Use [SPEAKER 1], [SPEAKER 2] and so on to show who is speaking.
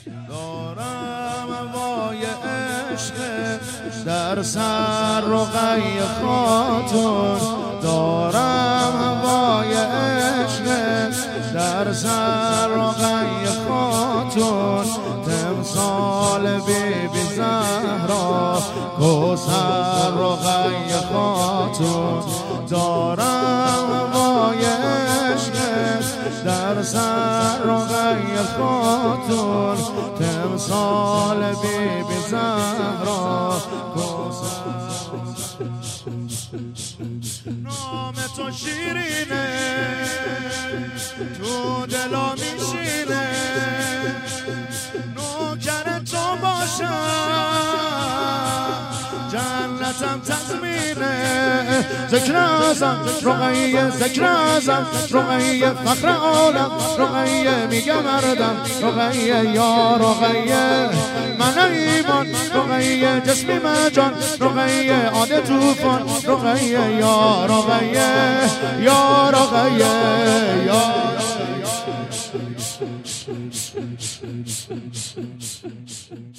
[SPEAKER 1] دارم هوای عشق در سر رقیه خاتون، دارم هوای عشق در سر رقیه خاتون، تمثال بیبی زهرا کوثر رقیه خاتون، دارم هوای عشق در سر رقیه خاتون، تمثال بیبی زهرا کوثر. نام تو شیرینه تو دلا میشینه، نوکر تو باشم جنتم تضمینه. ذکر ازم رقیه، ذکر ازم رقیه، فخر عالم رقیه، میگه مردم رقیه، یا رقیه من ایمان رقیه، جسمی مجان رقیه، آده توفان رقیه، یا رقیه یا رقیه یا